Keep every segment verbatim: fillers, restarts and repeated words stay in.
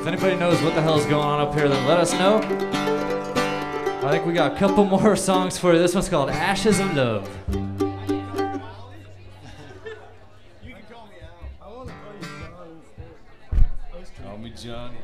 If anybody knows what the hell is going on up here, then let us know. I think we got a couple more songs for you. This one's called Ashes of Love. You can call me Al. I want to call you John instead. Call me Johnny.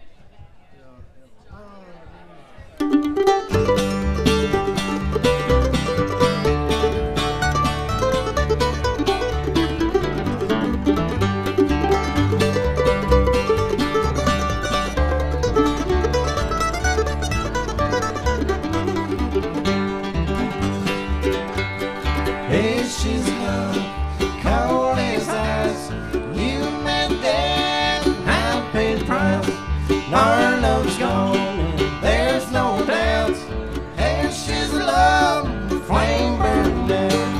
Hey, she's love, cold as ice. You met there, I paid the price. Our love's gone, and there's no doubt. Hey, she's love, flame burning down.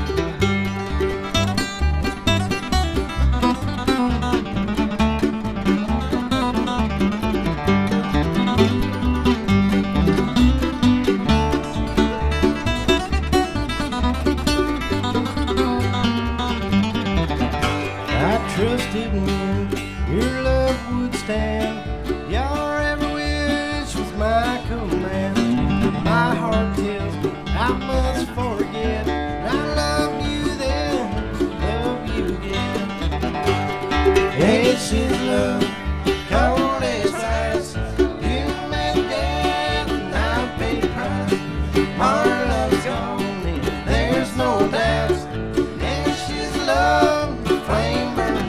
I trusted when your love would stand. Your every wish was my command. My heart tells me I must forget. I love you then, love you again. Hey, she's love, cold as ice. You met death and I paid the price. Our love's gone and there's no doubt. Hey, she's love, flame burning.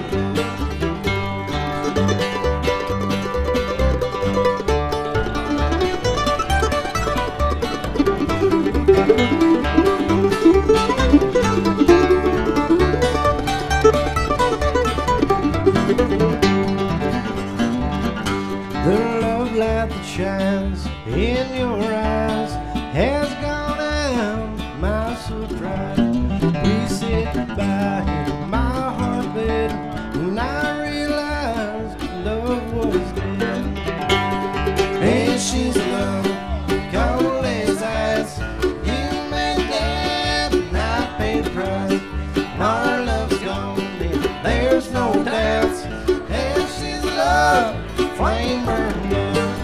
The love light that shines in your eyes has gone out, my surprise. We said goodbye in my heartbed, and I realized love was dead. Hey, she's love, cold as ice. You made that, and I paid the price. Our love's gone, and there's no doubt. Hey, she's love, flame burning down.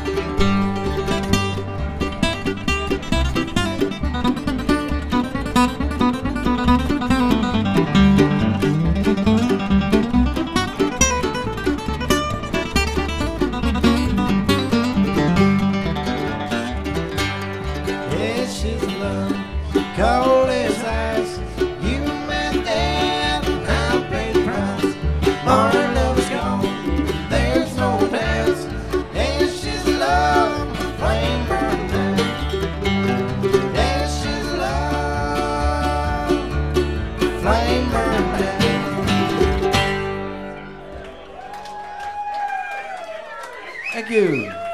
Yeah, she's love, cold as ice. You met that, and I paid the price. Our love's gone, there's no doubt. Yeah, she's love, flame burning down. Yeah, she's love, flame burning down. Thank you.